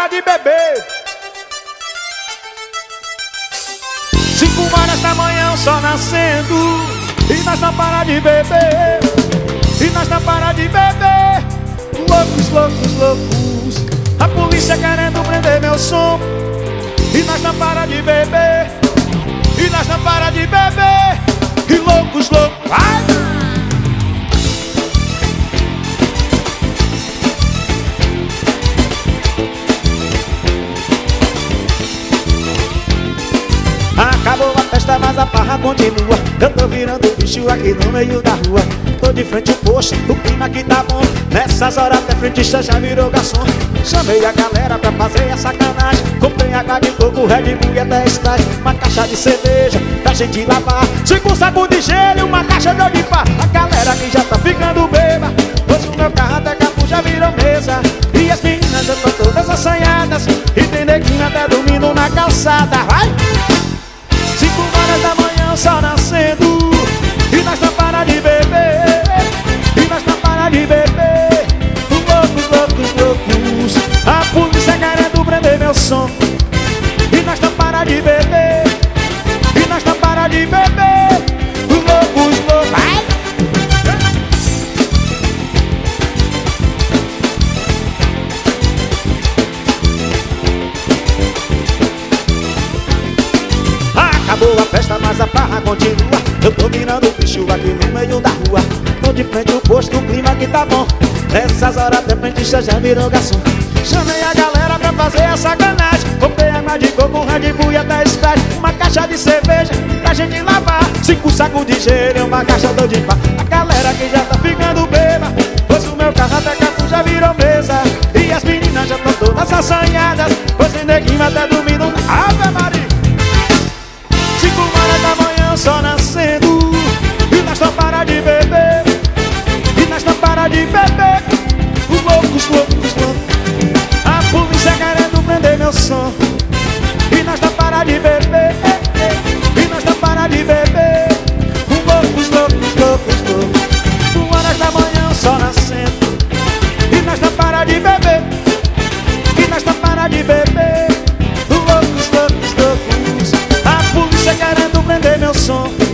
parar de beber. 5 horas da manhã, o sol nascendo, e nós não para de beber. E nós não para de beber. Loucos, loucos, loucos. A polícia querendo prender meu som. E nós não para de beber. E nós não para de beber. E loucos, loucos. Ai! Acabou a festa, mas a farra continua. Eu tô virando bicho aqui no meio da rua. Tô de frente ao posto, o clima aqui tá bom. Nessas horas até frentista já virou garçom. Chamei a galera pra fazer a sacanagem. Comprei água de coco, Red Bull e até Sprite. Uma caixa de cerveja pra gente lavar. 5 sacos de gelo e uma caixa de oliva. A galera que já tá ficando bêbada, pois o meu carro até capu já virou mesa. E as meninas já estão todas assanhadas. E tem neguinho até dormindo na calçada. Vai! 5 horas da manhã, o sol nascendo, e nós não para de beber. E nós não para de beber. Loucos, loucos, loucos. A polícia querendo prender meu som. E nós não para de beber. E nós não para de beber. Loucos, loucos. Ai! Acabou a festa, mas a farra continua. Eu tô virando bicho aqui no meio da rua. Tô de frente ao posto, o clima aqui tá bom. Nessas horas até frentista já virou garçom. Chamei a galera pra fazer a sacanagem. Comprei água de coco, Red Bull e até Sprite. Uma caixa de cerveja pra gente lavar. 5 sacos de gelo e uma caixa de pá. A galera que já tá ficando bêbada, pois o meu carro até capu já virou mesa. E as meninas já estão todas assanhadas, pois tem neguinho até dormindo na Ave Maria. 5 horas da manhã, o sol nascendo, e nós não para de beber. E nós não para de beber. Loucos, loucos, loucos. A polícia querendo prender meu som. E nós não para de beber. E nós não para de beber. Loucos, loucos, loucos, loucos. 5 horas da manhã, o sol nascendo, e nós não para de beber. E nós não para de beber. Loucos, loucos, loucos. A polícia querendo prender meu som.